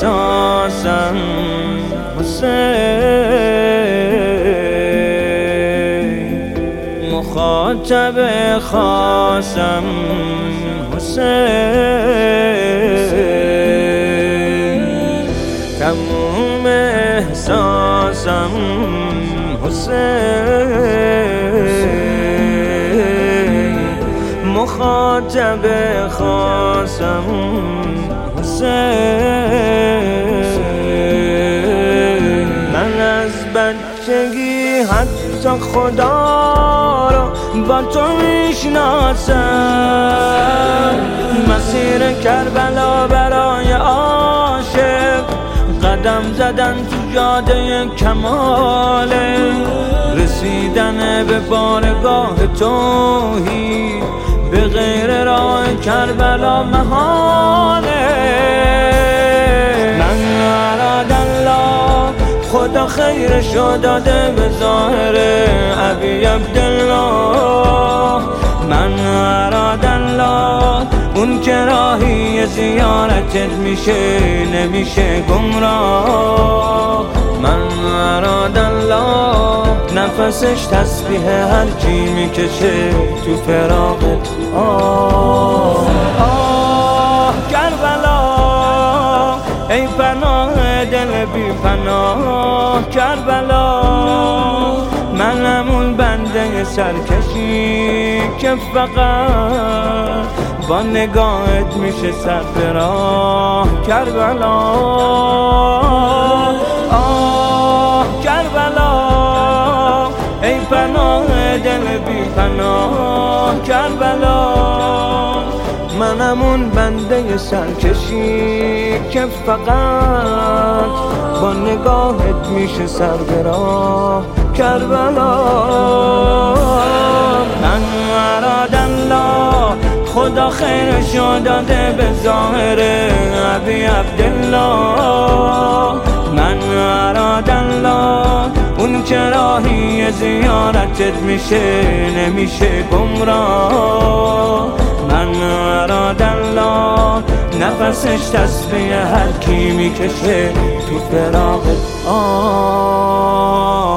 احساسم حسین، مخاطب خاصم حسین، تموم احساسم حسین، مخاطب خاصم حسین. من از بچگی حتی خدا را با تو میشناسم، مسیر کربلا برای عاشق قدم زدن تو جاده کماله، رسیدن به بارگاه توحید به غیر راه کربلا محاله. من اراد الله خدا خیرشو داده به ظاهر ابی عبدالله، من اراد الله اون که راهی زیارتت میشه نمیشه گمراه. من اراد الله نفسش تسبیح هر کی میکشه تو فراقت. آه آه کربلا ای پناه دل بی پناه کربلا، من همون بنده سرکشی که فقط با نگاهت میشه سر به راه کربلا. آه کربلا ای پناه دل بی پناه کربلا، من همون بنده سرکشی که فقط با نگاهت میشه سر به راه کربلا. من اراد الله خدا خیرشو داده به ظاهر ابی عبدالله، من اراد الله اون که راهی زیارتت میشه نمیشه گمراه. من اراد الله نفسش تسبیح هر کی میکشه تو فراقت.